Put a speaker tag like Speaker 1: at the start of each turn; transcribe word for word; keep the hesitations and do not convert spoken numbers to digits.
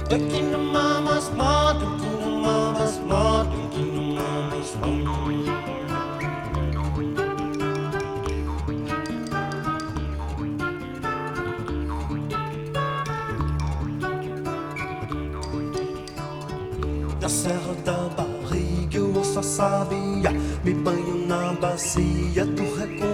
Speaker 1: Daqui no mamas moto, aqui no mamas moto, aqui no mamas moto. Da serra da barriga eu ouço a sabia, me banho na bacia